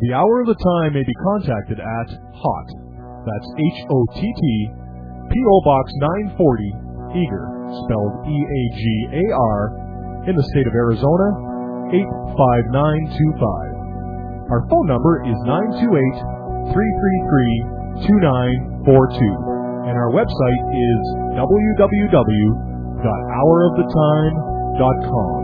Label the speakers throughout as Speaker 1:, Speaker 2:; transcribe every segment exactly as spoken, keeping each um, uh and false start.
Speaker 1: The Hour of the Time may be contacted at HOTT, that's H O T T, P O Box nine forty, Eagar, spelled E A G A R, in the state of Arizona, eight five nine two five. Our phone number is nine two eight, three three three, two nine four two, and our website is w w w dot hour of the time dot com.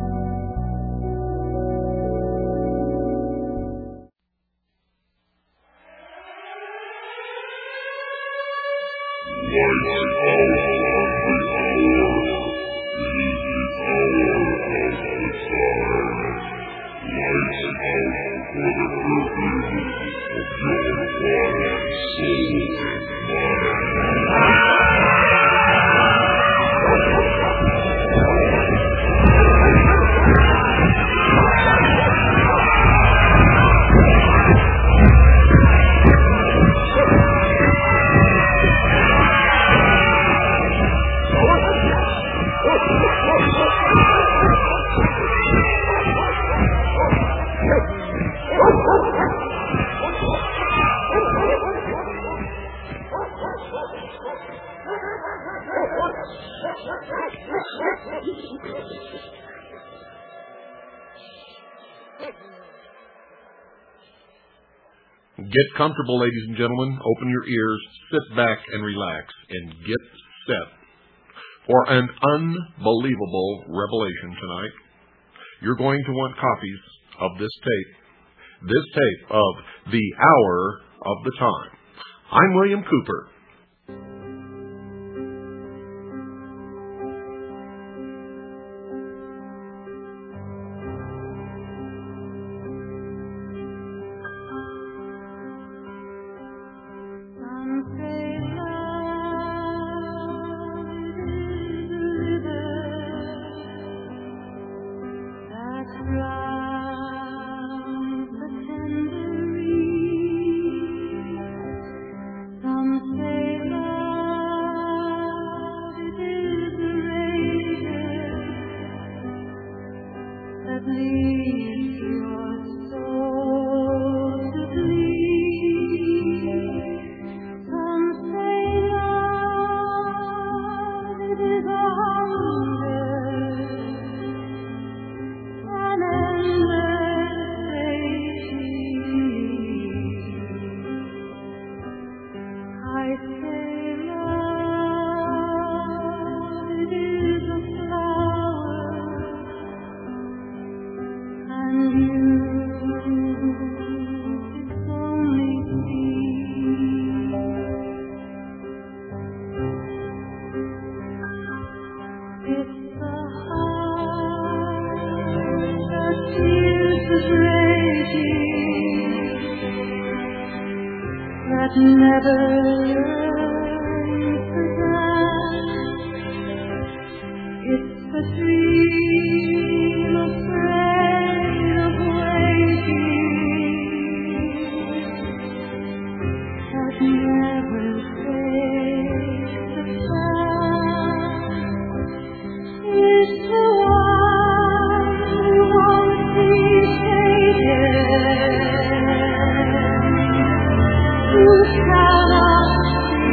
Speaker 2: Get comfortable, ladies and gentlemen. Open your ears, sit back and relax, and get set for an unbelievable revelation tonight. You're going to want copies of this tape, this tape of The Hour of the Time. I'm William Cooper.
Speaker 3: You cannot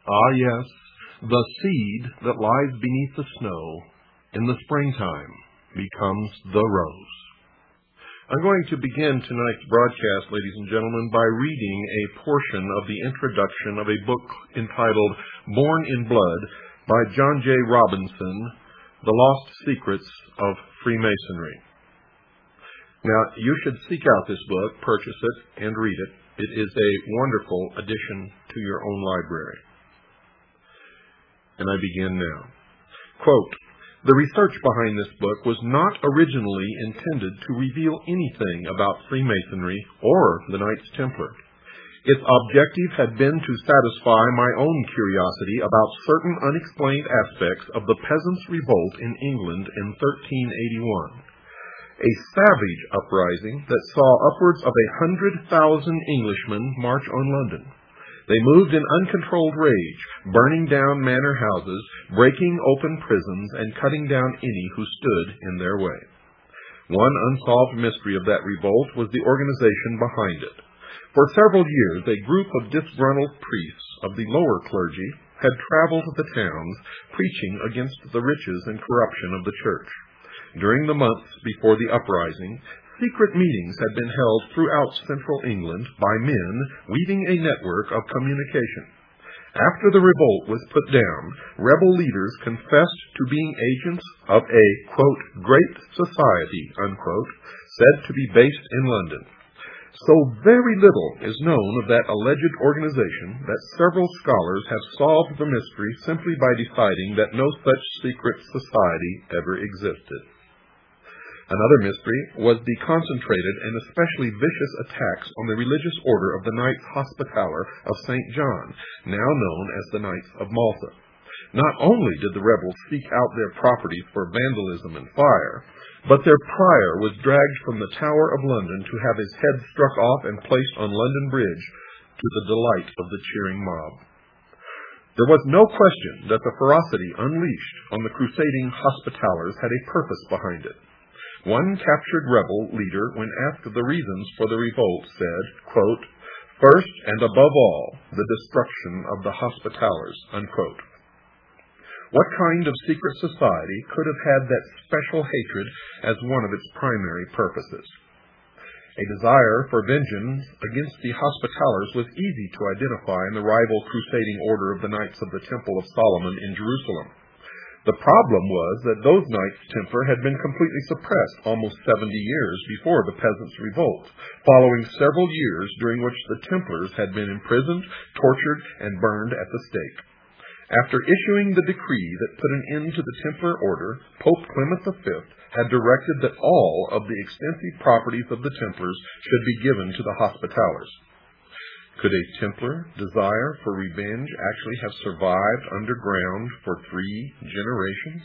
Speaker 2: Ah, yes, the seed that lies beneath the snow in the springtime becomes the rose. I'm going to begin tonight's broadcast, ladies and gentlemen, by reading a portion of the introduction of a book entitled Born in Blood by John J. Robinson, The Lost Secrets of Freemasonry. Now, you should seek out this book, purchase it, and read it. It is a wonderful addition to your own library. And I begin now. Quote, "The research behind this book was not originally intended to reveal anything about Freemasonry or the Knights Templar. Its objective had been to satisfy my own curiosity about certain unexplained aspects of the Peasants' Revolt in England in thirteen eighty-one. A savage uprising that saw upwards of a hundred thousand Englishmen march on London. They moved in uncontrolled rage, burning down manor houses, breaking open prisons, and cutting down any who stood in their way. One unsolved mystery of that revolt was the organization behind it. For several years, a group of disgruntled priests of the lower clergy had traveled the towns, preaching against the riches and corruption of the church. During the months before the uprising, secret meetings had been held throughout central England by men weaving a network of communication. After the revolt was put down, rebel leaders confessed to being agents of a, quote, great society, unquote, said to be based in London. So very little is known of that alleged organization that several scholars have solved the mystery simply by deciding that no such secret society ever existed. Another mystery was the concentrated and especially vicious attacks on the religious order of the Knights Hospitaller of Saint John, now known as the Knights of Malta. Not only did the rebels seek out their properties for vandalism and fire, but their prior was dragged from the Tower of London to have his head struck off and placed on London Bridge, to the delight of the cheering mob. There was no question that the ferocity unleashed on the crusading Hospitallers had a purpose behind it. One captured rebel leader, when asked the reasons for the revolt, said, quote, first and above all, the destruction of the Hospitallers, unquote. What kind of secret society could have had that special hatred as one of its primary purposes? A desire for vengeance against the Hospitallers was easy to identify in the rival crusading order of the Knights of the Temple of Solomon in Jerusalem. The problem was that those Knights Templar had been completely suppressed almost seventy years before the Peasants' Revolt, following several years during which the Templars had been imprisoned, tortured, and burned at the stake. After issuing the decree that put an end to the Templar order, Pope Clement the Fifth had directed that all of the extensive properties of the Templars should be given to the Hospitallers. Could a Templar desire for revenge actually have survived underground for three generations?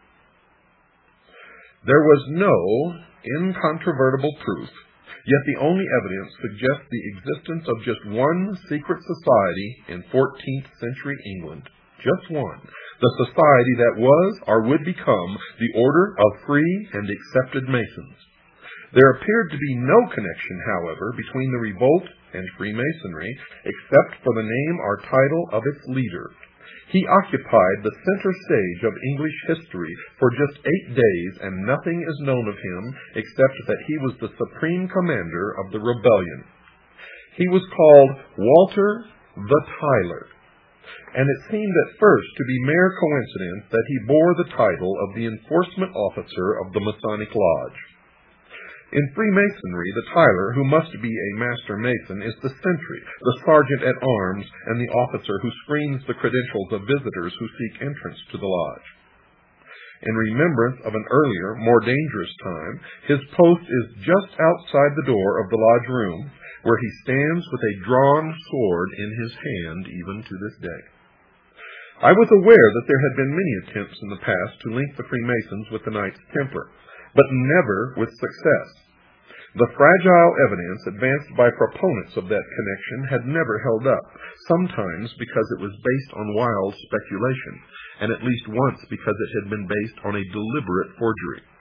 Speaker 2: There was no incontrovertible proof, yet the only evidence suggests the existence of just one secret society in fourteenth century England. Just one. The society that was or would become the Order of Free and Accepted Masons. There appeared to be no connection, however, between the revolt and Freemasonry, except for the name or title of its leader. He occupied the center stage of English history for just eight days, and nothing is known of him except that he was the supreme commander of the rebellion. He was called Walter the Tyler, and it seemed at first to be mere coincidence that he bore the title of the enforcement officer of the Masonic Lodge. In Freemasonry, the Tyler, who must be a master mason, is the sentry, the sergeant at arms, and the officer who screens the credentials of visitors who seek entrance to the lodge. In remembrance of an earlier, more dangerous time, his post is just outside the door of the lodge room, where he stands with a drawn sword in his hand even to this day. I was aware that there had been many attempts in the past to link the Freemasons with the Knights Templar, but never with success. The fragile evidence advanced by proponents of that connection had never held up, sometimes because it was based on wild speculation, and at least once because it had been based on a deliberate forgery.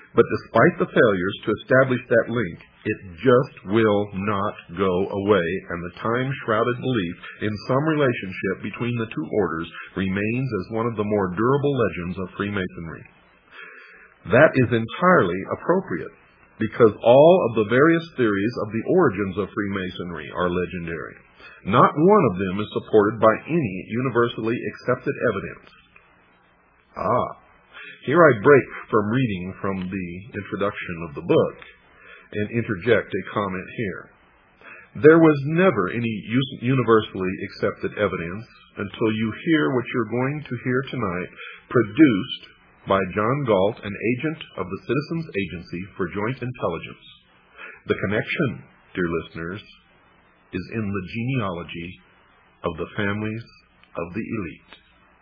Speaker 2: But despite the failures to establish that link, it just will not go away, and the time-shrouded belief in some relationship between the two orders remains as one of the more durable legends of Freemasonry. That is entirely appropriate, because all of the various theories of the origins of Freemasonry are legendary. Not one of them is supported by any universally accepted evidence. Ah, here I break from reading from the introduction of the book and interject a comment here. There was never any universally accepted evidence until you hear what you're going to hear tonight, produced by John Galt, an agent of the Citizens Agency for Joint Intelligence. The connection, dear listeners, is in the genealogy of the families of the elite.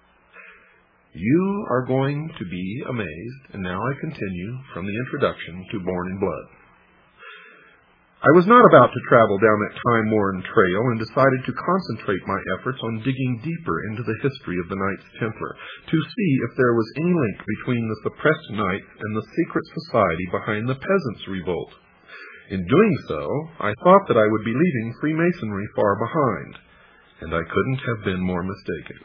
Speaker 2: You are going to be amazed, and now I continue from the introduction to Born in Blood. I was not about to travel down that time-worn trail and decided to concentrate my efforts on digging deeper into the history of the Knights Templar to see if there was any link between the suppressed knights and the secret society behind the Peasants' Revolt. In doing so, I thought that I would be leaving Freemasonry far behind, and I couldn't have been more mistaken.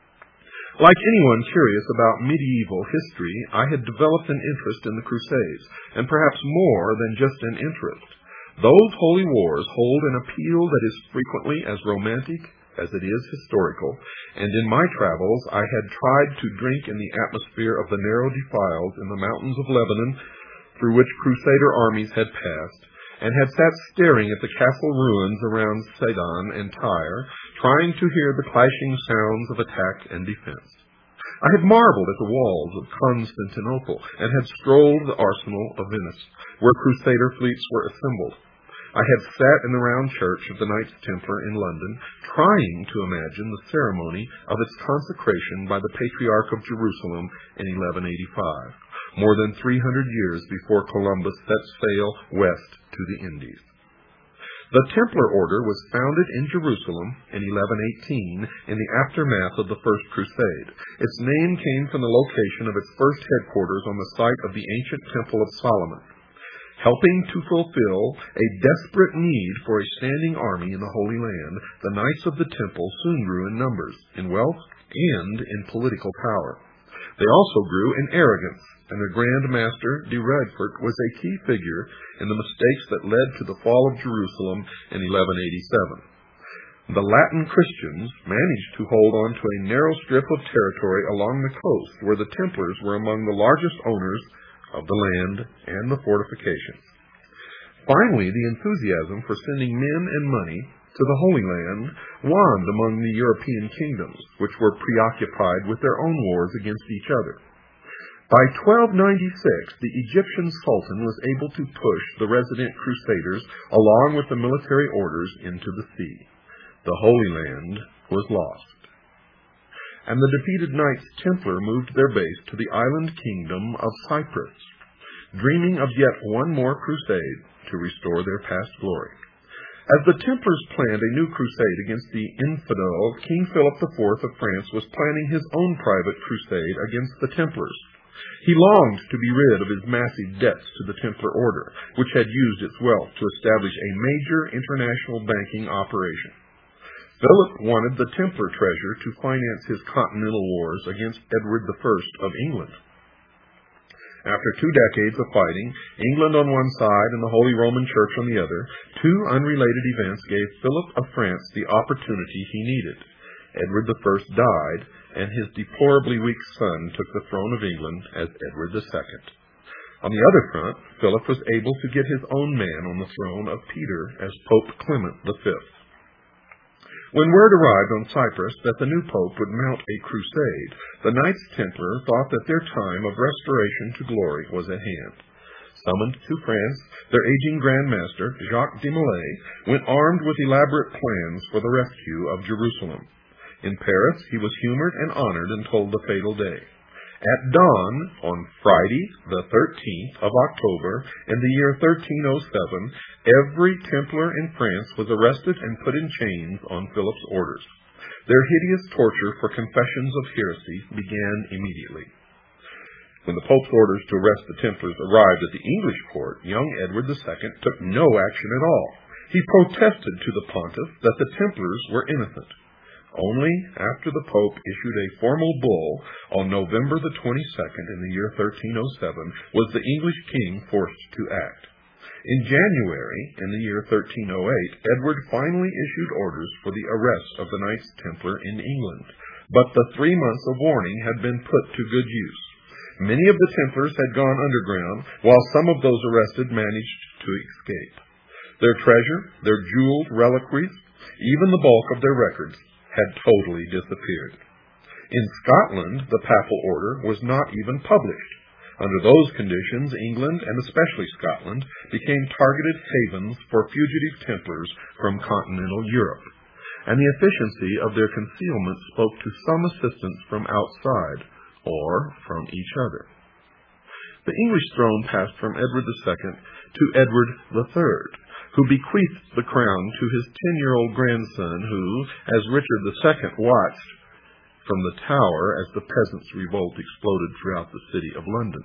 Speaker 2: Like anyone curious about medieval history, I had developed an interest in the Crusades, and perhaps more than just an interest. Those holy wars hold an appeal that is frequently as romantic as it is historical, and in my travels I had tried to drink in the atmosphere of the narrow defiles in the mountains of Lebanon through which Crusader armies had passed, and had sat staring at the castle ruins around Sidon and Tyre, trying to hear the clashing sounds of attack and defense. I had marveled at the walls of Constantinople, and had strolled the arsenal of Venice, where Crusader fleets were assembled. I had sat in the round church of the Knights Templar in London, trying to imagine the ceremony of its consecration by the Patriarch of Jerusalem in eleven eighty-five, more than three hundred years before Columbus set sail west to the Indies. The Templar Order was founded in Jerusalem in eleven eighteen in the aftermath of the First Crusade. Its name came from the location of its first headquarters on the site of the ancient Temple of Solomon. Helping to fulfill a desperate need for a standing army in the Holy Land, the Knights of the Temple soon grew in numbers, in wealth, and in political power. They also grew in arrogance, and their Grand Master, de Radfort, was a key figure in the mistakes that led to the fall of Jerusalem in eleven eighty-seven. The Latin Christians managed to hold on to a narrow strip of territory along the coast, where the Templars were among the largest owners of the land and the fortifications. Finally, the enthusiasm for sending men and money to the Holy Land waned among the European kingdoms, which were preoccupied with their own wars against each other. By twelve ninety-six, the Egyptian Sultan was able to push the resident Crusaders along with the military orders into the sea. The Holy Land was lost, and the defeated Knights Templar moved their base to the island kingdom of Cyprus, dreaming of yet one more crusade to restore their past glory. As the Templars planned a new crusade against the infidel, King Philip the Fourth of France was planning his own private crusade against the Templars. He longed to be rid of his massive debts to the Templar Order, which had used its wealth to establish a major international banking operation. Philip wanted the Templar treasure to finance his continental wars against Edward the First of England. After two decades of fighting, England on one side and the Holy Roman Church on the other, two unrelated events gave Philip of France the opportunity he needed. Edward the First died, and his deplorably weak son took the throne of England as Edward the Second. On the other front, Philip was able to get his own man on the throne of Peter as Pope Clement the Fifth. When word arrived on Cyprus that the new pope would mount a crusade, the Knights Templar thought that their time of restoration to glory was at hand. Summoned to France, their aging Grand Master, Jacques de Molay, went armed with elaborate plans for the rescue of Jerusalem. In Paris, he was humored and honored until the fatal day. At dawn, on Friday, the thirteenth of October, in the year thirteen oh seven, every Templar in France was arrested and put in chains on Philip's orders. Their hideous torture for confessions of heresy began immediately. When the Pope's orders to arrest the Templars arrived at the English court, young Edward the Second took no action at all. He protested to the pontiff that the Templars were innocent. Only after the Pope issued a formal bull on November the twenty-second in the year thirteen oh seven was the English king forced to act. In January, in the year thirteen oh eight, Edward finally issued orders for the arrest of the Knights Templar in England, but the three months of warning had been put to good use. Many of the Templars had gone underground, while some of those arrested managed to escape. Their treasure, their jeweled reliquaries, even the bulk of their records, had totally disappeared. In Scotland, the papal order was not even published. Under those conditions, England, and especially Scotland, became targeted havens for fugitive Templars from continental Europe, and the efficiency of their concealment spoke to some assistance from outside, or from each other. The English throne passed from Edward the Second to Edward the Third, who bequeathed the crown to his ten-year-old grandson, who, as Richard the Second watched from the Tower as the peasants' revolt exploded throughout the city of London.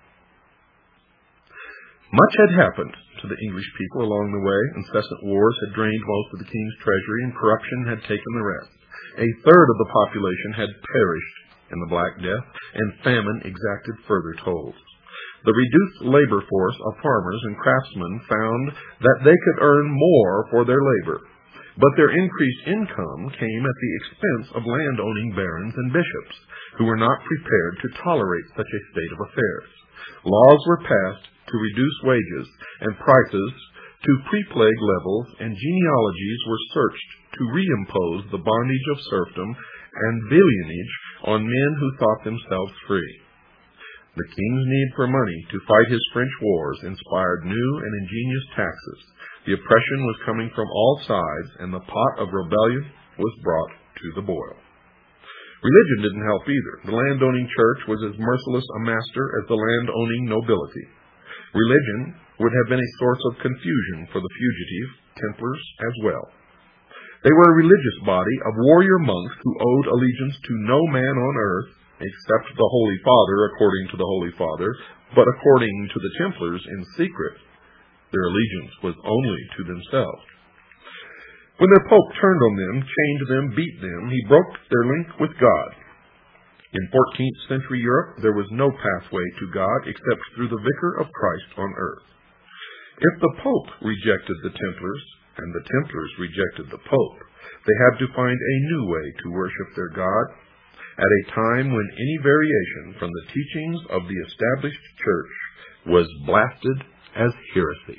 Speaker 2: Much had happened to the English people along the way. Incessant wars had drained most of the king's treasury, and corruption had taken the rest. A third of the population had perished in the Black Death, and famine exacted further tolls. The reduced labor force of farmers and craftsmen found that they could earn more for their labor, but their increased income came at the expense of land-owning barons and bishops, who were not prepared to tolerate such a state of affairs. Laws were passed to reduce wages and prices to pre-plague levels, and genealogies were searched to reimpose the bondage of serfdom and villeinage on men who thought themselves free. The king's need for money to fight his French wars inspired new and ingenious taxes. The oppression was coming from all sides, and the pot of rebellion was brought to the boil. Religion didn't help either. The landowning church was as merciless a master as the landowning nobility. Religion would have been a source of confusion for the fugitive Templars as well. They were a religious body of warrior monks who owed allegiance to no man on earth except the Holy Father, according to the Holy Father, but according to the Templars in secret, their allegiance was only to themselves. When their Pope turned on them, chained them, beat them, he broke their link with God. In fourteenth century Europe, there was no pathway to God except through the Vicar of Christ on earth. If the Pope rejected the Templars, and the Templars rejected the Pope, they had to find a new way to worship their God, at a time when any variation from the teachings of the established church was blasted as heresy.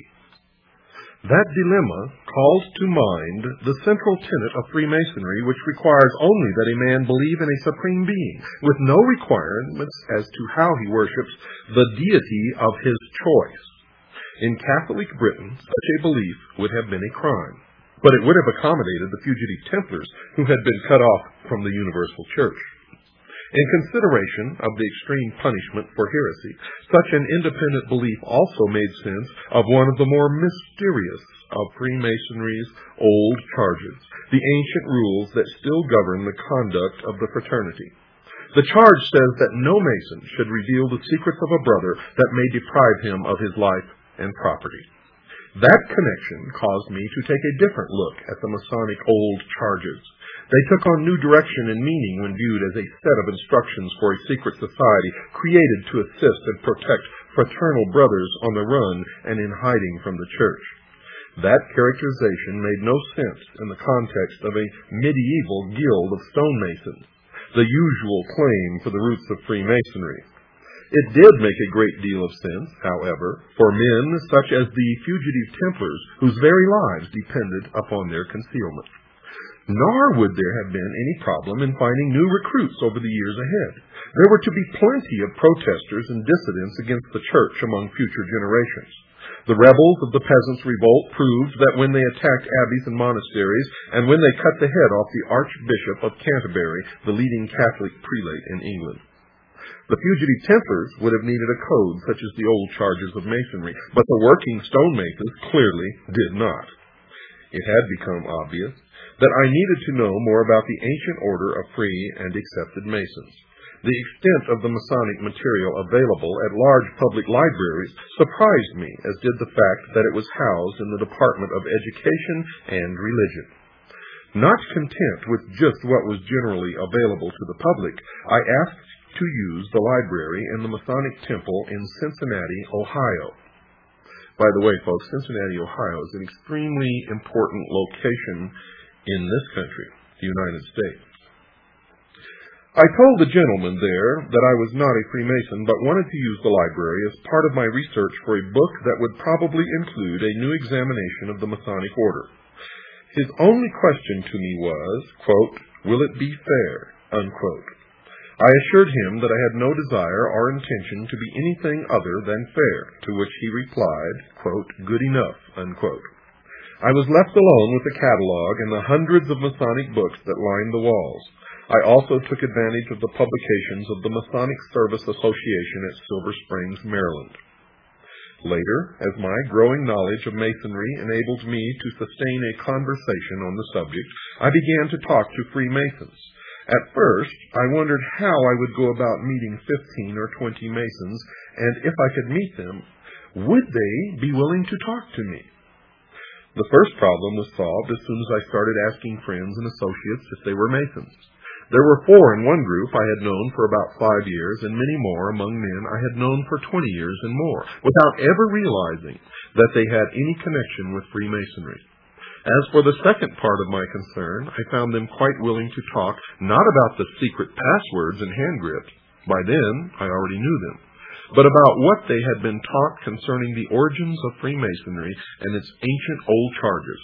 Speaker 2: That dilemma calls to mind the central tenet of Freemasonry, which requires only that a man believe in a supreme being, with no requirements as to how he worships the deity of his choice. In Catholic Britain, such a belief would have been a crime, but it would have accommodated the fugitive Templars who had been cut off from the universal church. In consideration of the extreme punishment for heresy, such an independent belief also made sense of one of the more mysterious of Freemasonry's old charges, the ancient rules that still govern the conduct of the fraternity. The charge says that no Mason should reveal the secrets of a brother that may deprive him of his life and property. That connection caused me to take a different look at the Masonic old charges. They took on new direction and meaning when viewed as a set of instructions for a secret society created to assist and protect fraternal brothers on the run and in hiding from the church. That characterization made no sense in the context of a medieval guild of stonemasons, the usual claim for the roots of Freemasonry. It did make a great deal of sense, however, for men such as the fugitive Templars, whose very lives depended upon their concealment. Nor would there have been any problem in finding new recruits over the years ahead. There were to be plenty of protesters and dissidents against the church among future generations. The rebels of the peasants' revolt proved that when they attacked abbeys and monasteries, and when they cut the head off the Archbishop of Canterbury, the leading Catholic prelate in England. The fugitive Templars would have needed a code such as the old charges of Masonry, but the working stonemasons clearly did not. It had become obvious that I needed to know more about the ancient order of free and accepted Masons. The extent of the Masonic material available at large public libraries surprised me, as did the fact that it was housed in the Department of Education and Religion. Not content with just what was generally available to the public, I asked to use the library in the Masonic Temple in Cincinnati, Ohio. By the way, folks, Cincinnati, Ohio is an extremely important location in this country, the United States. I told the gentleman there that I was not a Freemason, but wanted to use the library as part of my research for a book that would probably include a new examination of the Masonic order. His only question to me was, quote, "Will it be fair?" unquote. I assured him that I had no desire or intention to be anything other than fair, to which he replied, quote, "Good enough," unquote. I was left alone with the catalog and the hundreds of Masonic books that lined the walls. I also took advantage of the publications of the Masonic Service Association at Silver Springs, Maryland. Later, as my growing knowledge of Masonry enabled me to sustain a conversation on the subject, I began to talk to Freemasons. At first, I wondered how I would go about meeting fifteen or twenty Masons, and if I could meet them, would they be willing to talk to me? The first problem was solved as soon as I started asking friends and associates if they were Masons. There were four in one group I had known for about five years, and many more among men I had known for twenty years and more, without ever realizing that they had any connection with Freemasonry. As for the second part of my concern, I found them quite willing to talk not about the secret passwords and hand grips — by then I already knew them — but about what they had been taught concerning the origins of Freemasonry and its ancient old charges.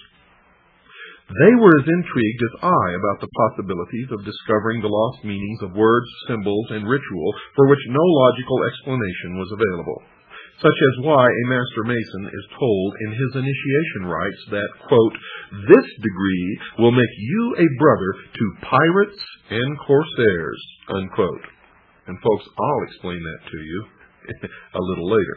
Speaker 2: They were as intrigued as I about the possibilities of discovering the lost meanings of words, symbols, and ritual for which no logical explanation was available, such as why a Master Mason is told in his initiation rites that, quote, "This degree will make you a brother to pirates and corsairs," unquote. And folks, I'll explain that to you a little later.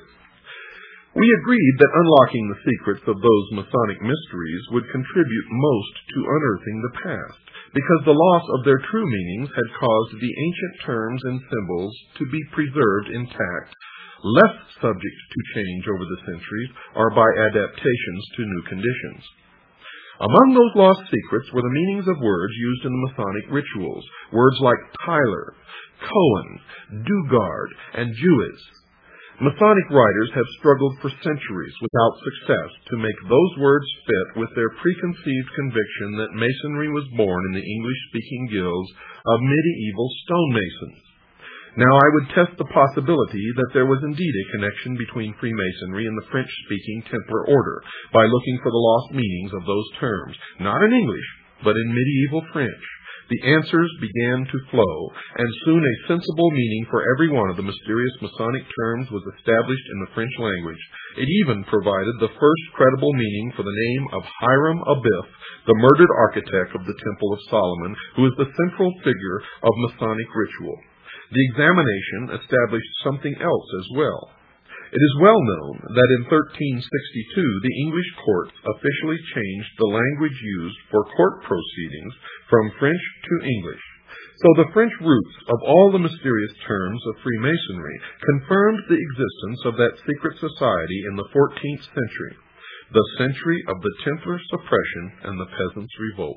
Speaker 2: We agreed that unlocking the secrets of those Masonic mysteries would contribute most to unearthing the past, because the loss of their true meanings had caused the ancient terms and symbols to be preserved intact, less subject to change over the centuries or by adaptations to new conditions. Among those lost secrets were the meanings of words used in the Masonic rituals, words like Tyler, Cohen, Dugard, and Jewess. Masonic writers have struggled for centuries without success to make those words fit with their preconceived conviction that Masonry was born in the English-speaking guilds of medieval stonemasons. Now, I would test the possibility that there was indeed a connection between Freemasonry and the French-speaking Templar order by looking for the lost meanings of those terms, not in English, but in medieval French. The answers began to flow, and soon a sensible meaning for every one of the mysterious Masonic terms was established in the French language. It even provided the first credible meaning for the name of Hiram Abiff, the murdered architect of the Temple of Solomon, who is the central figure of Masonic ritual. The examination established something else as well. It is well known that in thirteen sixty-two the English courts officially changed the language used for court proceedings from French to English. So the French roots of all the mysterious terms of Freemasonry confirmed the existence of that secret society in the fourteenth century, the century of the Templar suppression and the Peasants' Revolt.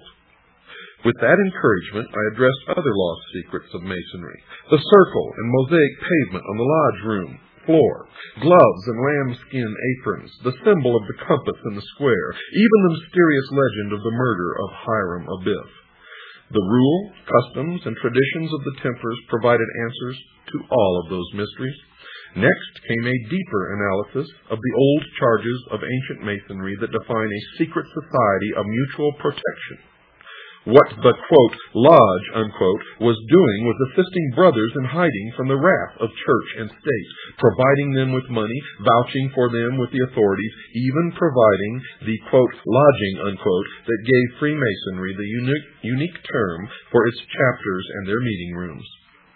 Speaker 2: With that encouragement, I addressed other lost secrets of Masonry: the circle and mosaic pavement on the lodge room floor, gloves and lambskin aprons, the symbol of the compass in the square, even the mysterious legend of the murder of Hiram Abiff. The rule, customs, and traditions of the Templars provided answers to all of those mysteries. Next came a deeper analysis of the old charges of ancient Masonry that define a secret society of mutual protection. What the, quote, lodge, unquote, was doing was assisting brothers in hiding from the wrath of church and state, providing them with money, vouching for them with the authorities, even providing the, quote, lodging, unquote, that gave Freemasonry the unique, unique term for its chapters and their meeting rooms.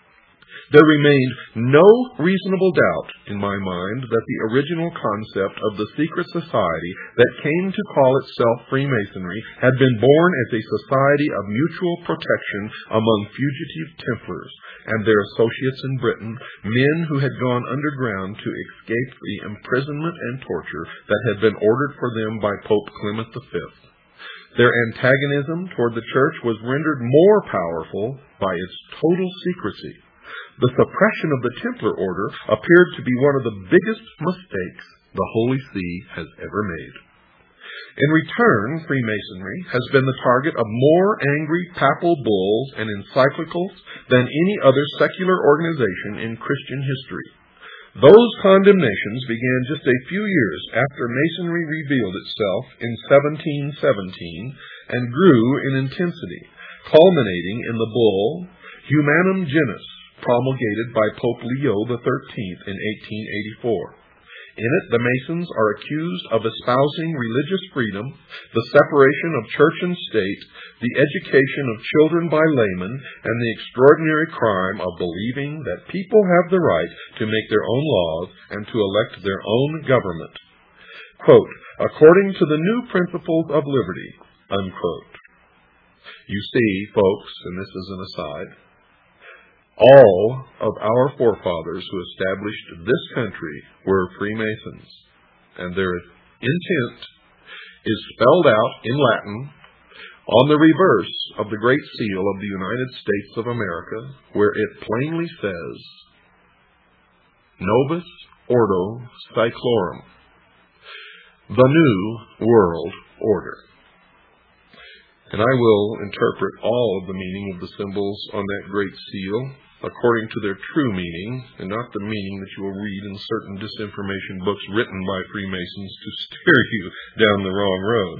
Speaker 2: There remained no reasonable doubt in my mind that the original concept of the secret society that came to call itself Freemasonry had been born as a society of mutual protection among fugitive Templars, and their associates in Britain, men who had gone underground to escape the imprisonment and torture that had been ordered for them by Pope Clement the Fifth. Their antagonism toward the church was rendered more powerful by its total secrecy. The suppression of the Templar order appeared to be one of the biggest mistakes the Holy See has ever made. In return, Freemasonry has been the target of more angry papal bulls and encyclicals than any other secular organization in Christian history. Those condemnations began just a few years after Masonry revealed itself in seventeen seventeen and grew in intensity, culminating in the bull Humanum Genus, promulgated by Pope Leo the Thirteenth in eighteen eighty-four. In it, the Masons are accused of espousing religious freedom, the separation of church and state, the education of children by laymen, and the extraordinary crime of believing that people have the right to make their own laws and to elect their own government. Quote, according to the new principles of liberty, unquote. You see, folks, and this is an aside, all of our forefathers who established this country were Freemasons, and their intent is spelled out in Latin on the reverse of the Great Seal of the United States of America, where it plainly says, Novus Ordo Seclorum, the New World Order. And I will interpret all of the meaning of the symbols on that Great Seal according to their true meaning, and not the meaning that you will read in certain disinformation books written by Freemasons to steer you down the wrong road.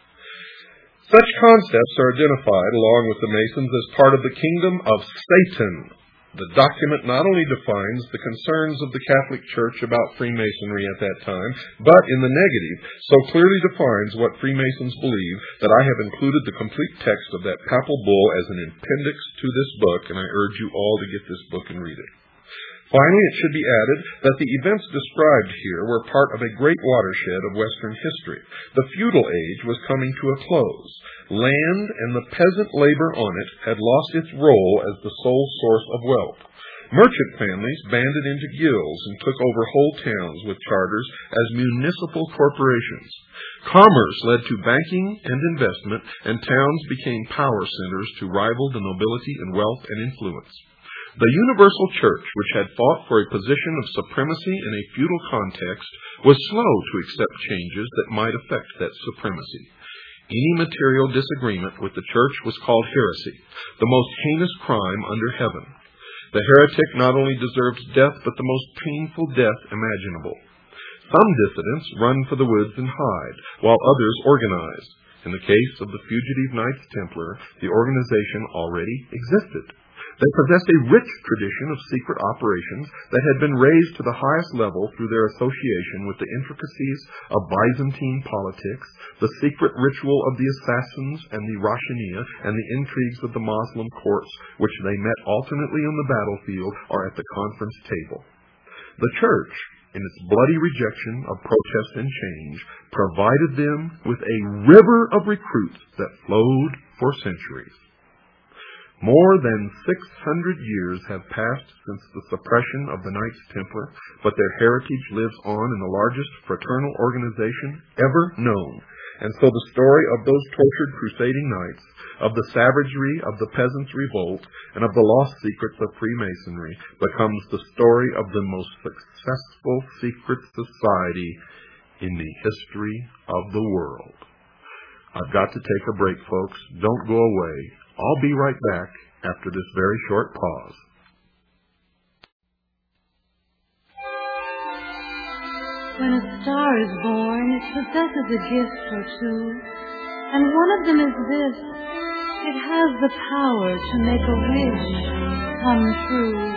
Speaker 2: Such concepts are identified along with the Masons as part of the kingdom of Satan. The document not only defines the concerns of the Catholic Church about Freemasonry at that time, but in the negative, so clearly defines what Freemasons believe that I have included the complete text of that papal bull as an appendix to this book, and I urge you all to get this book and read it. Finally, it should be added that the events described here were part of a great watershed of Western history. The feudal age was coming to a close. Land and the peasant labor on it had lost its role as the sole source of wealth. Merchant families banded into guilds and took over whole towns with charters as municipal corporations. Commerce led to banking and investment, and towns became power centers to rival the nobility in wealth and influence. The universal church, which had fought for a position of supremacy in a feudal context, was slow to accept changes that might affect that supremacy. Any material disagreement with the church was called heresy, the most heinous crime under heaven. The heretic not only deserves death, but the most painful death imaginable. Some dissidents run for the woods and hide, while others organize. In the case of the fugitive Knights Templar, the organization already existed. They possessed a rich tradition of secret operations that had been raised to the highest level through their association with the intricacies of Byzantine politics, the secret ritual of the assassins and the Rashaniya, and the intrigues of the Moslem courts, which they met alternately on the battlefield or at the conference table. The church, in its bloody rejection of protest and change, provided them with a river of recruits that flowed for centuries. More than six hundred years have passed since the suppression of the Knights Templar, but their heritage lives on in the largest fraternal organization ever known. And so the story of those tortured crusading knights, of the savagery of the peasants' revolt, and of the lost secrets of Freemasonry becomes the story of the most successful secret society in the history of the world. I've got to take a break, folks. Don't go away. I'll be right back after this very short pause.
Speaker 3: When a star is born, it possesses a gift or two, and one of them is this: it has the power to make a wish come true.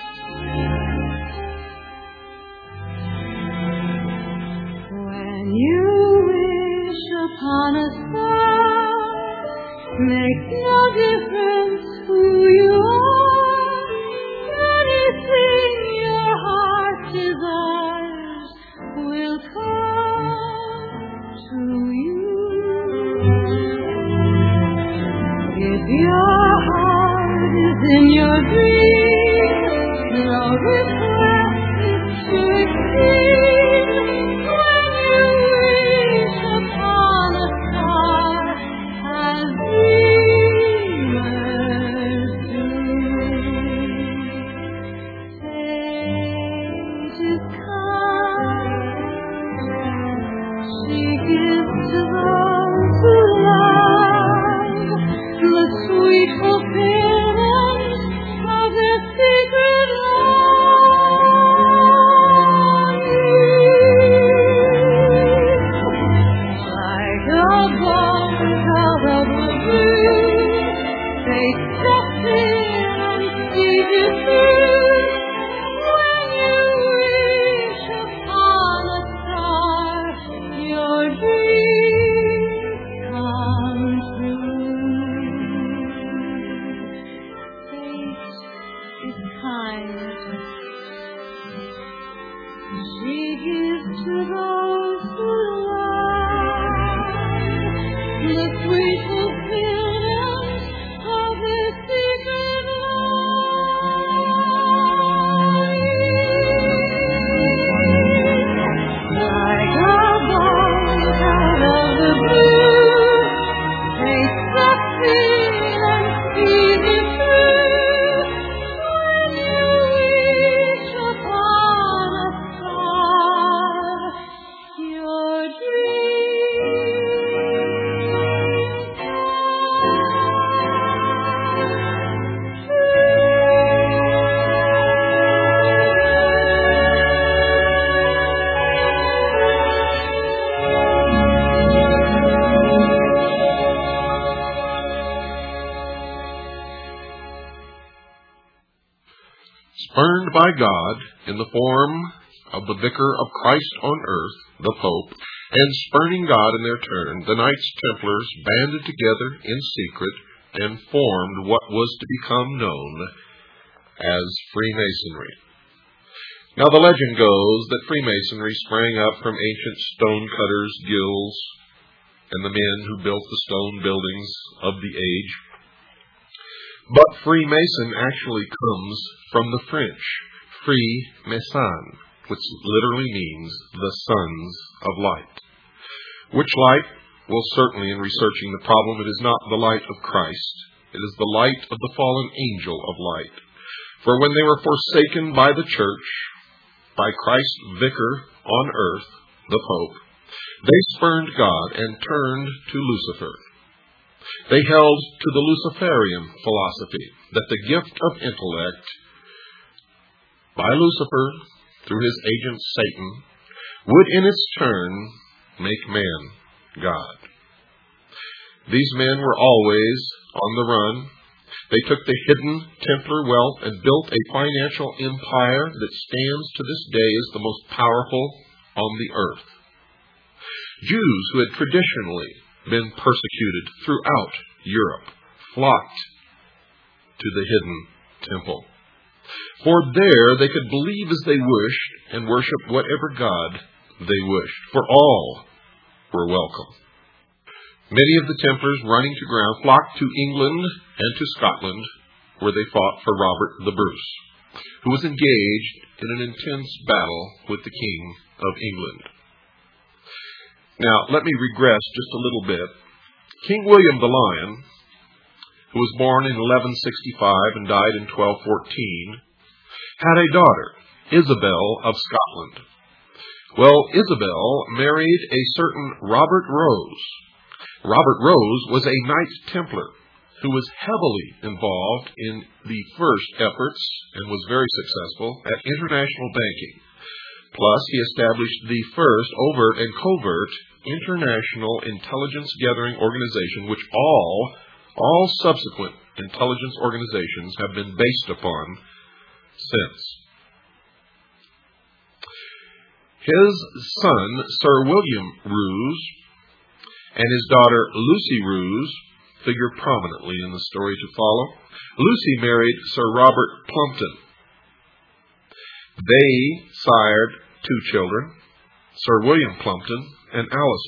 Speaker 3: When you wish upon a star, makes no difference who you are. Anything your heart desires will come to you. If your heart is in your dreams,
Speaker 2: Spurned by God in the form of the Vicar of Christ on earth, the Pope, and spurning God in their turn, the Knights Templars banded together in secret and formed what was to become known as Freemasonry. Now the legend goes that Freemasonry sprang up from ancient stonecutters' guilds and the men who built the stone buildings of the age. But Freemason actually comes from the French, Free Mason, which literally means the sons of light. Which light? Well, certainly in researching the problem, it is not the light of Christ. It is the light of the fallen angel of light. For when they were forsaken by the church, by Christ's vicar on earth, the Pope, they spurned God and turned to Lucifer. They held to the Luciferian philosophy that the gift of intellect by Lucifer, through his agent Satan, would in its turn make man God. These men were always on the run. They took the hidden Templar wealth and built a financial empire that stands to this day as the most powerful on the earth. Jews who had traditionally been persecuted throughout Europe flocked to the hidden temple. For there they could believe as they wished and worship whatever God they wished, for all were welcome. Many of the Templars running to ground flocked to England and to Scotland, where they fought for Robert the Bruce, who was engaged in an intense battle with the King of England. Now, let me regress just a little bit. King William the Lion, who was born in eleven sixty-five and died in twelve fourteen, had a daughter, Isabel of Scotland. Well, Isabel married a certain Robert Rose. Robert Rose was a Knight Templar who was heavily involved in the first efforts and was very successful at international banking. Plus, he established the first overt and covert international intelligence gathering organization, which all, all subsequent intelligence organizations have been based upon since. His son, Sir William Roos, and his daughter Lucy Roos figure prominently in the story to follow. Lucy married Sir Robert Plumpton. They sired two children, Sir William Plumpton and Alice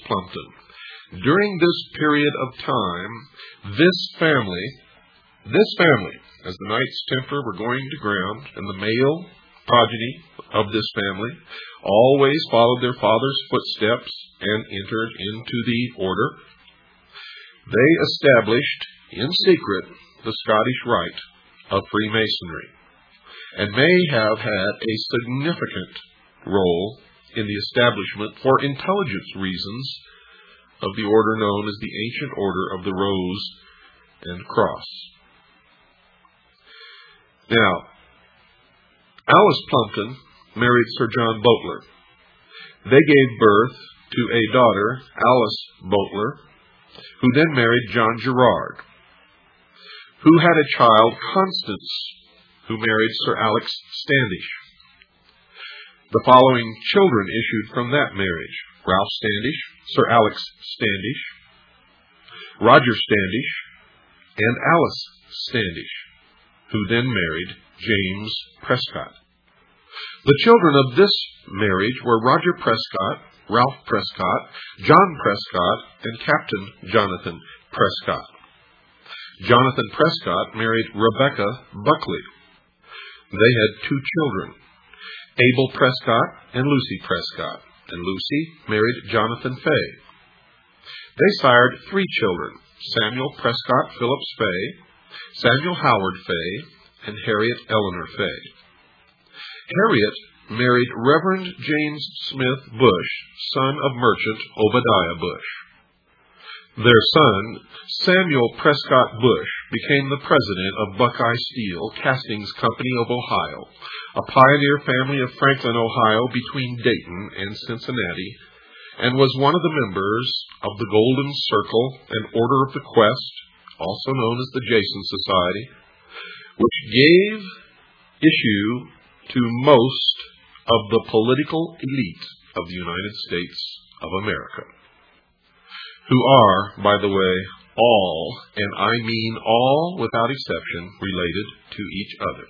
Speaker 2: Plumpton. During this period of time, this family, this family as the Knights Templar were going to ground, and the male progeny of this family always followed their father's footsteps and entered into the order, they established in secret the Scottish Rite of Freemasonry, and may have had a significant role in the establishment, for intelligence reasons, of the order known as the Ancient Order of the Rose and Cross. Now, Alice Plumpton married Sir John Boteler. They gave birth to a daughter, Alice Boteler, who then married John Gerard, who had a child, Constance, who married Sir Alex Standish. The following children issued from that marriage: Ralph Standish, Sir Alex Standish, Roger Standish, and Alice Standish, who then married James Prescott. The children of this marriage were Roger Prescott, Ralph Prescott, John Prescott, and Captain Jonathan Prescott. Jonathan Prescott married Rebecca Buckley. They had two children, Abel Prescott and Lucy Prescott, and Lucy married Jonathan Fay. They sired three children, Samuel Prescott Phillips Fay, Samuel Howard Fay, and Harriet Eleanor Fay. Harriet married Reverend James Smith Bush, son of merchant Obadiah Bush. Their son, Samuel Prescott Bush, became the president of Buckeye Steel Castings Company of Ohio, a pioneer family of Franklin, Ohio, between Dayton and Cincinnati, and was one of the members of the Golden Circle and Order of the Quest, also known as the Jason Society, which gave issue to most of the political elite of the United States of America, who are, by the way, all, and I mean all without exception, related to each other.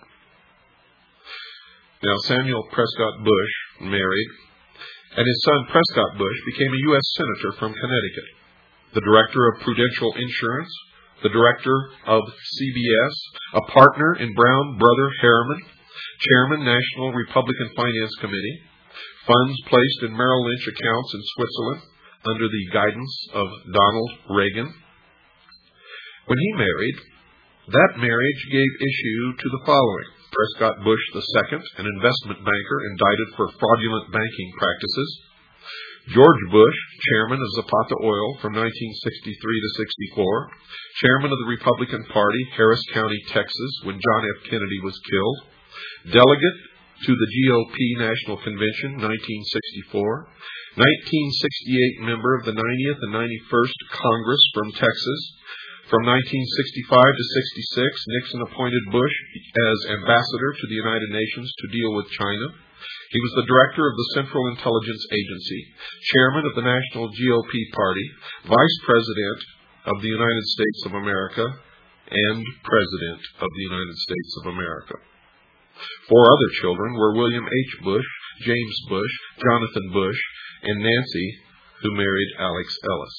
Speaker 2: Now, Samuel Prescott Bush married, and his son Prescott Bush became a U S Senator from Connecticut, the Director of Prudential Insurance, the Director of C B S, a partner in Brown Brother Harriman, Chairman, National Republican Finance Committee, funds placed in Merrill Lynch accounts in Switzerland under the guidance of Donald Reagan. When he married, that marriage gave issue to the following: Prescott Bush the Second, an investment banker indicted for fraudulent banking practices; George Bush, chairman of Zapata Oil from nineteen sixty-three to sixty-four, chairman of the Republican Party, Harris County, Texas, when John F. Kennedy was killed; delegate to the G O P National Convention, nineteen sixty-four; nineteen sixty-eight member of the ninetieth and ninety-first Congress from Texas. From nineteen sixty-five to sixty-six, Nixon appointed Bush as ambassador to the United Nations to deal with China. He was the director of the Central Intelligence Agency, chairman of the National G O P Party, vice president of the United States of America, and president of the United States of America. Four other children were William H. Bush, James Bush, Jonathan Bush, and Nancy, who married Alex Ellis.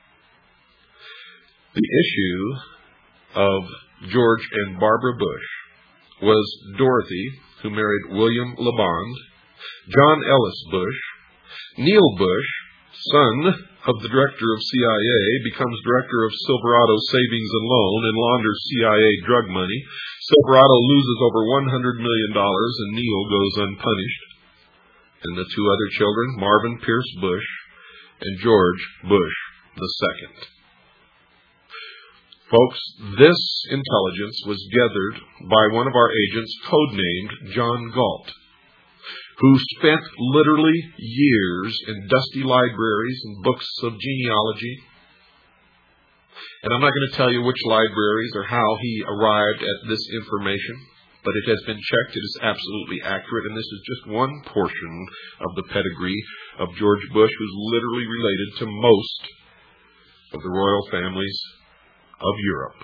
Speaker 2: The issue of George and Barbara Bush was Dorothy, who married William LeBond, John Ellis Bush, Neil Bush, son of the director of C I A, becomes director of Silverado Savings and Loan and launders C I A drug money. Silverado loses over one hundred million dollars and Neil goes unpunished. And the two other children, Marvin Pierce Bush and George Bush the Second. Folks, this intelligence was gathered by one of our agents, codenamed John Galt, who spent literally years in dusty libraries and books of genealogy. And I'm not going to tell you which libraries or how he arrived at this information, but it has been checked. It is absolutely accurate, and this is just one portion of the pedigree of George Bush, who's literally related to most of the royal families of Europe.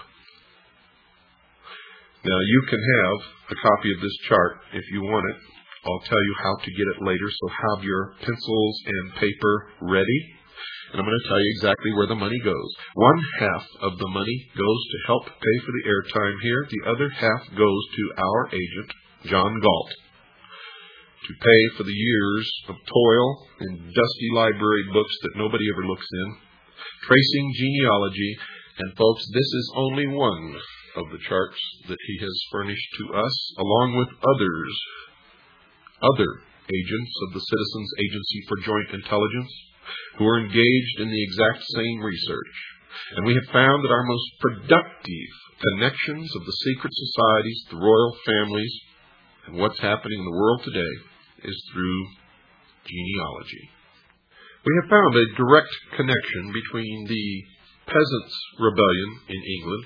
Speaker 2: Now, you can have a copy of this chart if you want it. I'll tell you how to get it later, so have your pencils and paper ready. And I'm going to tell you exactly where the money goes. One half of the money goes to help pay for the airtime here. The other half goes to our agent, John Galt, to pay for the years of toil in dusty library books that nobody ever looks in, tracing genealogy. And folks, this is only one of the charts that he has furnished to us, along with others, other agents of the Citizens Agency for Joint Intelligence, who are engaged in the exact same research. And we have found that our most productive connections of the secret societies, the royal families, and what's happening in the world today is through genealogy. We have found a direct connection between the Peasants' Rebellion in England,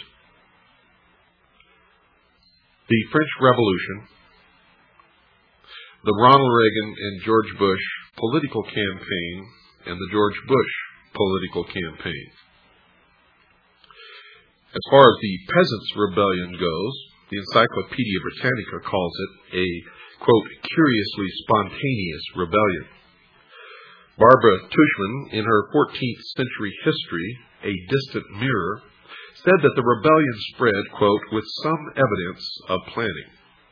Speaker 2: the French Revolution, the Ronald Reagan and George Bush political campaign, and the George Bush political campaign. As far as the Peasants' Rebellion goes, the Encyclopedia Britannica calls it a, quote, curiously spontaneous rebellion. Barbara Tushman, in her fourteenth century history, A Distant Mirror, said that the rebellion spread, quote, with some evidence of planning.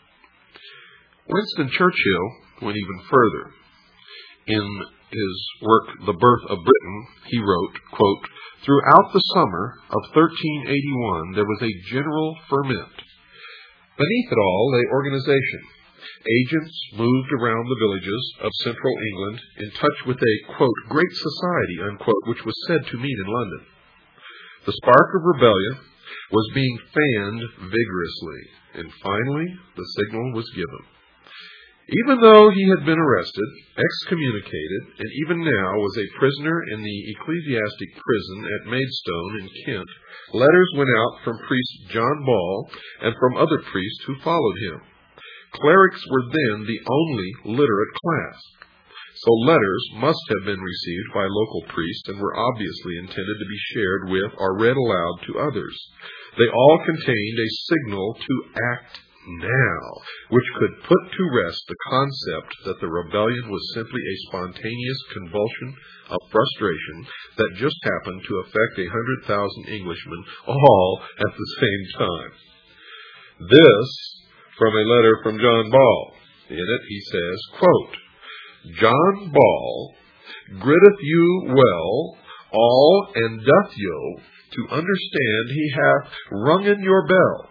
Speaker 2: Winston Churchill went even further. In his work, The Birth of Britain, he wrote, quote, throughout the summer of thirteen eighty-one, there was a general ferment. Beneath it all lay organization. Agents moved around the villages of central England in touch with a, quote, great society, unquote, which was said to meet in London. The spark of rebellion was being fanned vigorously, and finally the signal was given. Even though he had been arrested, excommunicated, and even now was a prisoner in the ecclesiastic prison at Maidstone in Kent, letters went out from priest John Ball and from other priests who followed him. Clerics were then the only literate class, so letters must have been received by local priests and were obviously intended to be shared with or read aloud to others. They all contained a signal to act now, which could put to rest the concept that the rebellion was simply a spontaneous convulsion of frustration that just happened to affect a hundred thousand Englishmen all at the same time. This from a letter from John Ball. In it he says, quote, John Ball gritteth you well, all and doth you to understand he hath rungen your bell.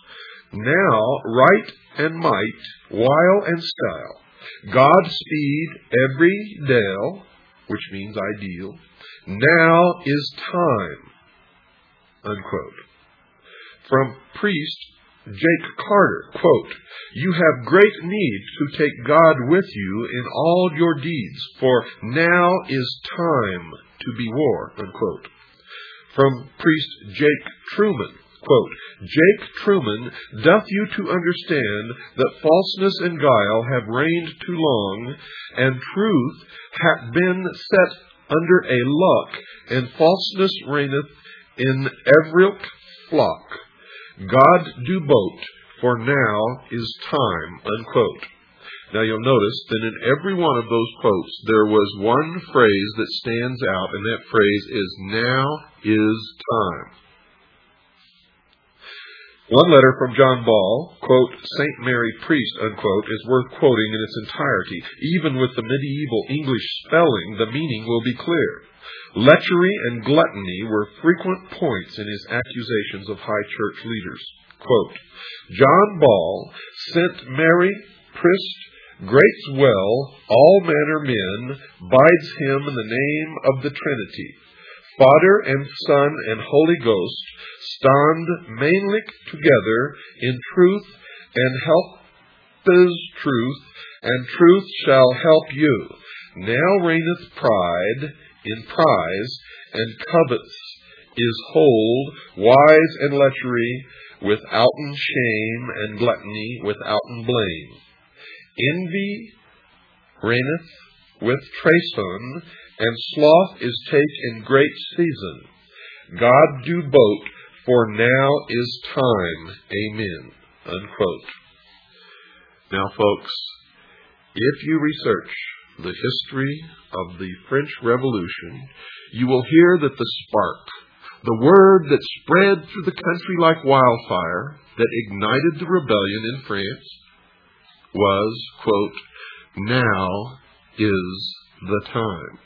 Speaker 2: Now right and might, while and style, God speed every dale, which means ideal. Now is time, unquote. From priest Jake Carter, quote, you have great need to take God with you in all your deeds, for now is time to be war, unquote. From priest Jake Truman, quote, Jake Truman doth you to understand that falseness and guile have reigned too long, and truth hath been set under a lock, and falseness reigneth in every flock. God do both, for now is time, unquote. Now you'll notice that in every one of those quotes there was one phrase that stands out, and that phrase is, now is time. One letter from John Ball, quote, Saint Mary Priest, unquote, is worth quoting in its entirety. Even with the medieval English spelling, the meaning will be clear. Lechery and gluttony were frequent points in his accusations of high church leaders. Quote, John Ball sent Mary Priest grates well all manner men, bides him in the name of the Trinity. Father and Son and Holy Ghost stand mainly together in truth, and help is truth, and truth shall help you. Now reigneth pride in prize, and covets is hold, wise and lechery, withouten shame, and gluttony withouten blame. Envy reigneth with treason, and sloth is take in great season. God do both, for now is time. Amen. Unquote. Now, folks, if you research the history of the French Revolution, you will hear that the spark, the word that spread through the country like wildfire, that ignited the rebellion in France, was, quote, "Now is the time."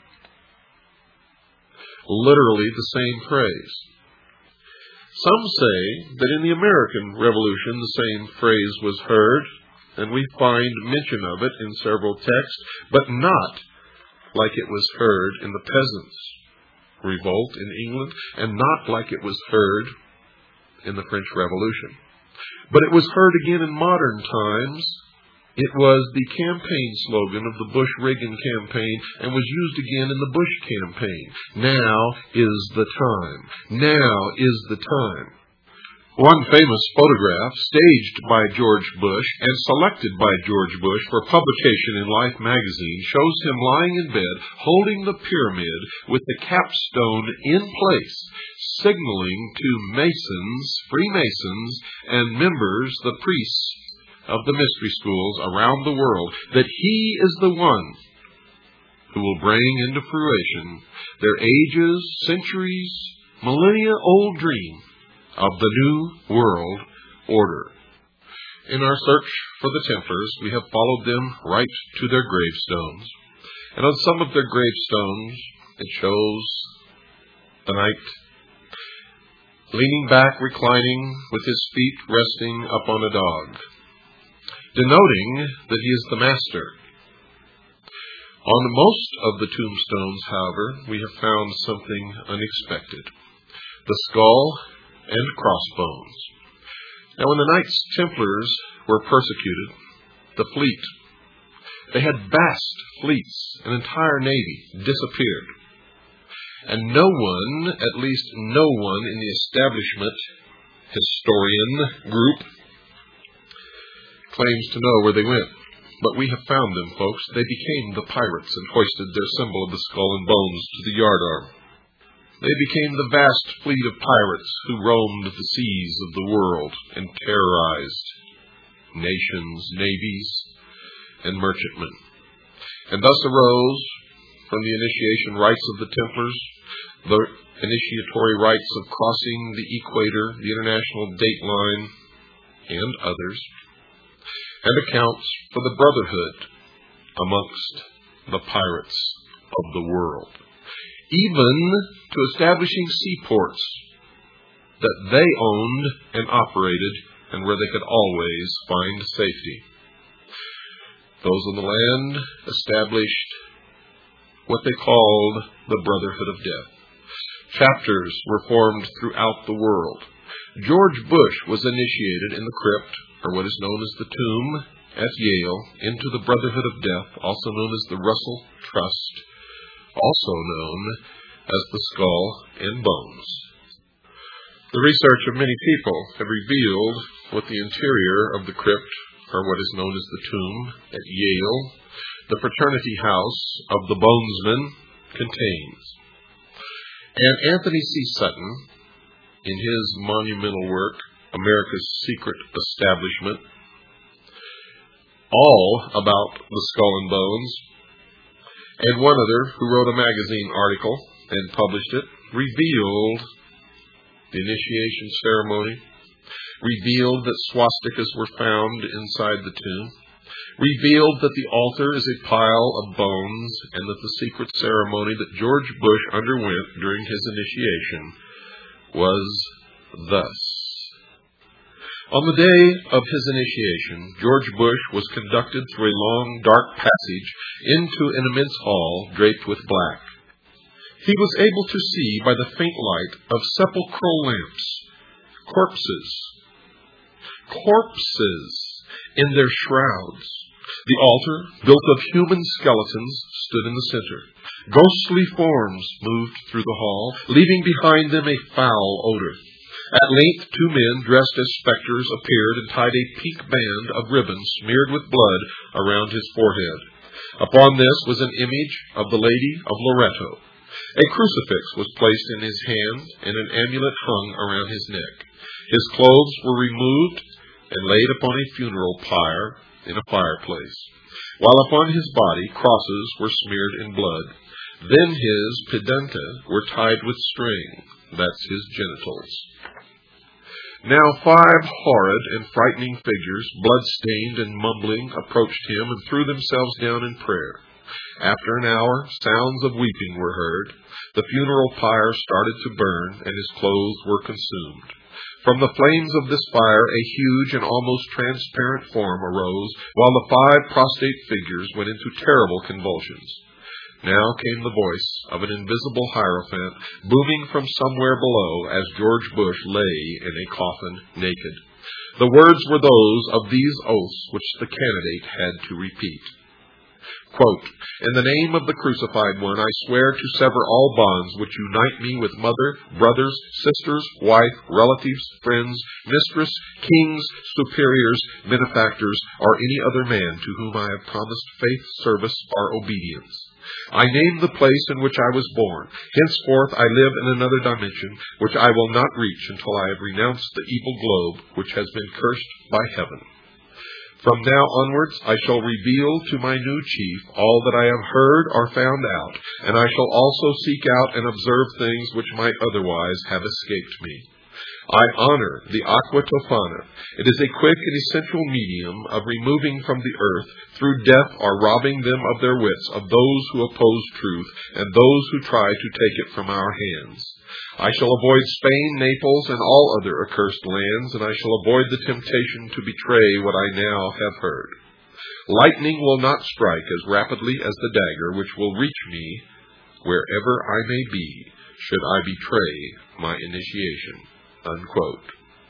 Speaker 2: Literally the same phrase. Some say that in the American Revolution the same phrase was heard, and we find mention of it in several texts, but not like it was heard in the Peasants' Revolt in England, and not like it was heard in the French Revolution. But it was heard again in modern times. It was the campaign slogan of the Bush-Reagan campaign and was used again in the Bush campaign. Now is the time. Now is the time. One famous photograph, staged by George Bush and selected by George Bush for publication in Life magazine, shows him lying in bed, holding the pyramid with the capstone in place, signaling to Masons, Freemasons, and members, the priests of the mystery schools around the world, that he is the one who will bring into fruition their ages, centuries, millennia-old dream of the New World Order. In our search for the Templars, we have followed them right to their gravestones. And on some of their gravestones, it shows the knight leaning back, reclining, with his feet resting upon a dog, denoting that he is the master. On most of the tombstones, however, we have found something unexpected: the skull and crossbones. Now, when the Knights Templars were persecuted, the fleet, they had vast fleets, an entire navy, disappeared. And no one, at least no one in the establishment historian group, claims to know where they went. But we have found them, folks. They became the pirates and hoisted their symbol of the skull and bones to the yardarm. They became the vast fleet of pirates who roamed the seas of the world and terrorized nations, navies, and merchantmen. And thus arose, from the initiation rites of the Templars, the initiatory rites of crossing the equator, the international date line, and others, and accounts for the brotherhood amongst the pirates of the world, even to establishing seaports that they owned and operated and where they could always find safety. Those on the land established what they called the Brotherhood of Death. Chapters were formed throughout the world. George Bush was initiated in the crypt, or what is known as the tomb, at Yale, into the Brotherhood of Death, also known as the Russell Trust, also known as the Skull and Bones. The research of many people have revealed what the interior of the crypt, or what is known as the tomb, at Yale, the fraternity house of the Bonesmen, contains. And Anthony C. Sutton, in his monumental work, America's Secret Establishment, all about the Skull and Bones, and one other who wrote a magazine article and published it, revealed the initiation ceremony, revealed that swastikas were found inside the tomb, revealed that the altar is a pile of bones, and that the secret ceremony that George Bush underwent during his initiation was thus. On the day of his initiation, George Bush was conducted through a long, dark passage into an immense hall draped with black. He was able to see by the faint light of sepulchral lamps corpses, corpses in their shrouds. The altar, built of human skeletons, stood in the center. Ghostly forms moved through the hall, leaving behind them a foul odor. At length, two men dressed as specters appeared and tied a pink band of ribbon smeared with blood around his forehead. Upon this was an image of the Lady of Loretto. A crucifix was placed in his hand, and an amulet hung around his neck. His clothes were removed and laid upon a funeral pyre in a fireplace. while upon his body crosses were smeared in blood. Then his pedunta were tied with string, that's his genitals. Now five horrid and frightening figures, blood-stained and mumbling, approached him and threw themselves down in prayer. After an hour, sounds of weeping were heard. The funeral pyre started to burn, and his clothes were consumed. From the flames of this fire a huge and almost transparent form arose, while the five prostrate figures went into terrible convulsions. Now came the voice of an invisible hierophant, booming from somewhere below as George Bush lay in a coffin naked. The words were those of these oaths which the candidate had to repeat. Quote, "In the name of the crucified one, I swear to sever all bonds which unite me with mother, brothers, sisters, wife, relatives, friends, mistress, kings, superiors, benefactors, or any other man to whom I have promised faith, service, or obedience. I name the place in which I was born. Henceforth I live in another dimension, which I will not reach until I have renounced the evil globe which has been cursed by heaven. From now onwards I shall reveal to my new chief all that I have heard or found out, and I shall also seek out and observe things which might otherwise have escaped me. I honor the aqua tofana. It is a quick and essential medium of removing from the earth, through death or robbing them of their wits, of those who oppose truth, and those who try to take it from our hands. I shall avoid Spain, Naples, and all other accursed lands, and I shall avoid the temptation to betray what I now have heard. Lightning will not strike as rapidly as the dagger, which will reach me wherever I may be, should I betray my initiation." Unquote.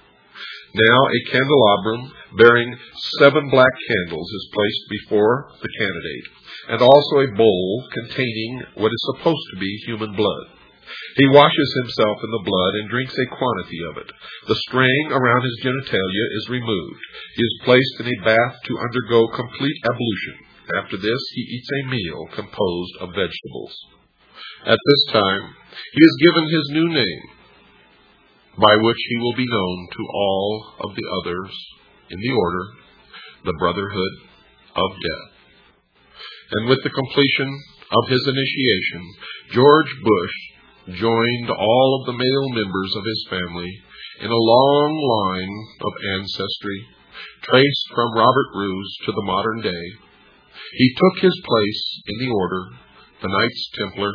Speaker 2: Now a candelabrum bearing seven black candles is placed before the candidate, and also a bowl containing what is supposed to be human blood. He washes himself in the blood and drinks a quantity of it. The string around his genitalia is removed. He is placed in a bath to undergo complete ablution. After this, he eats a meal composed of vegetables. At this time, he is given his new name, by which he will be known to all of the others in the order, the Brotherhood of Death. And with the completion of his initiation, George Bush joined all of the male members of his family in a long line of ancestry, traced from Robert Bruce to the modern day. He took his place in the order, the Knights Templar,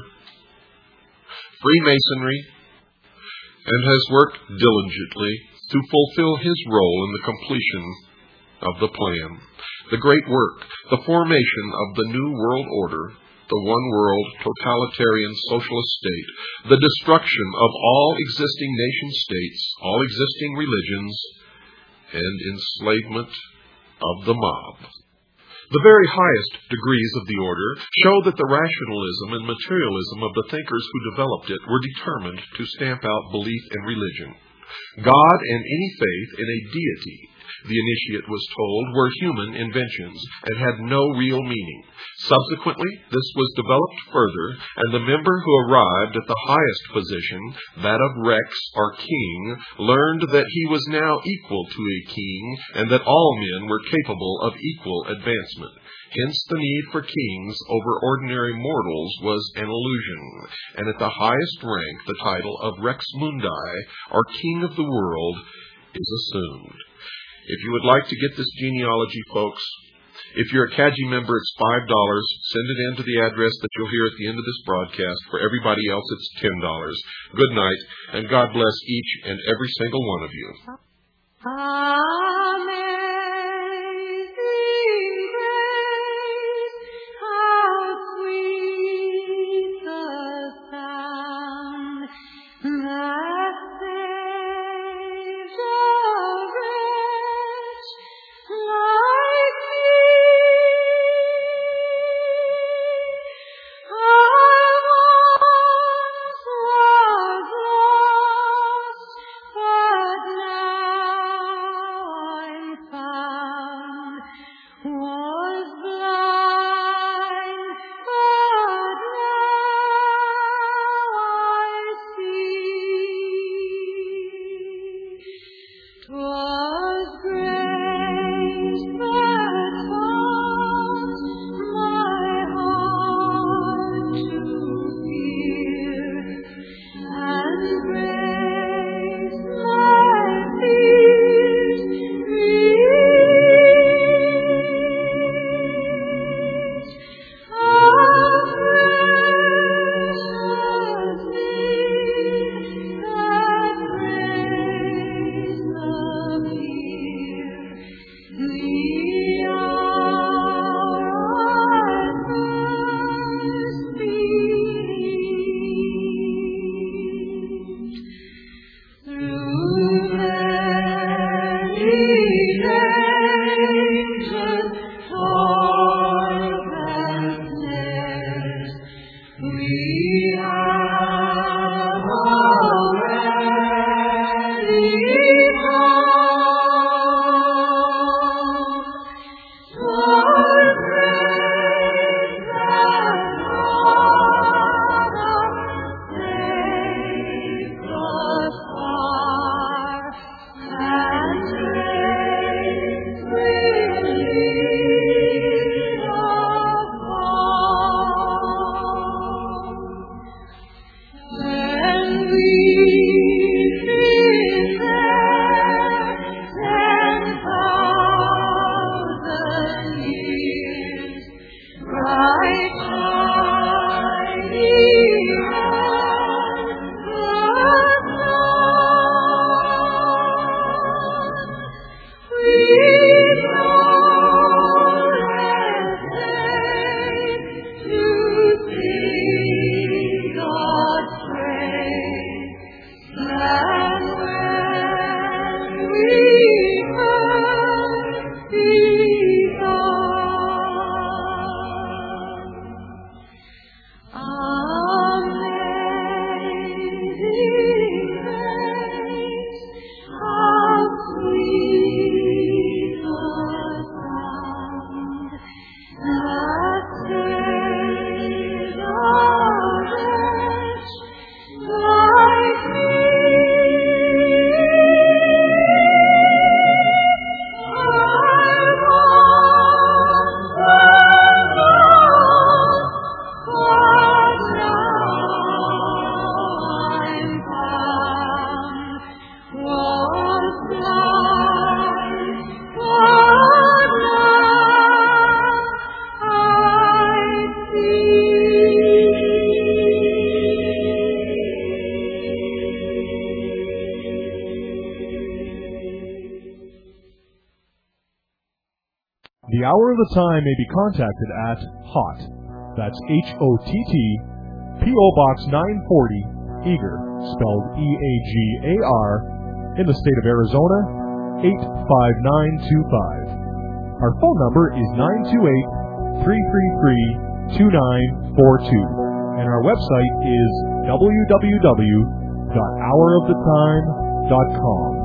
Speaker 2: Freemasonry, and has worked diligently to fulfill his role in the completion of the plan, the great work, the formation of the New World Order, the one-world totalitarian socialist state, the destruction of all existing nation-states, all existing religions, and enslavement of the mob. The very highest degrees of the order show that the rationalism and materialism of the thinkers who developed it were determined to stamp out belief in religion. God and any faith in a deity, the initiate was told, were human inventions and had no real meaning. Subsequently, this was developed further, and the member who arrived at the highest position, that of Rex or king, learned that he was now equal to a king and that all men were capable of equal advancement. Hence the need for kings over ordinary mortals was an illusion, and at the highest rank the title of Rex Mundi, or King of the World, is assumed. If you would like to get this genealogy, folks, if you're a C A G I member, it's five dollars. Send it in to the address that you'll hear at the end of this broadcast. For everybody else, it's ten dollars. Good night, and God bless each and every single one of you.
Speaker 3: Amen. Was grace that was
Speaker 1: The Hour of the Time may be contacted at HOT, that's H O T T, P O Box nine forty, Eagar, spelled E A G A R, in the state of Arizona, eight five nine two five. Our phone number is nine two eight, three three three, two nine four two, and our website is w w w dot hour of the time dot com.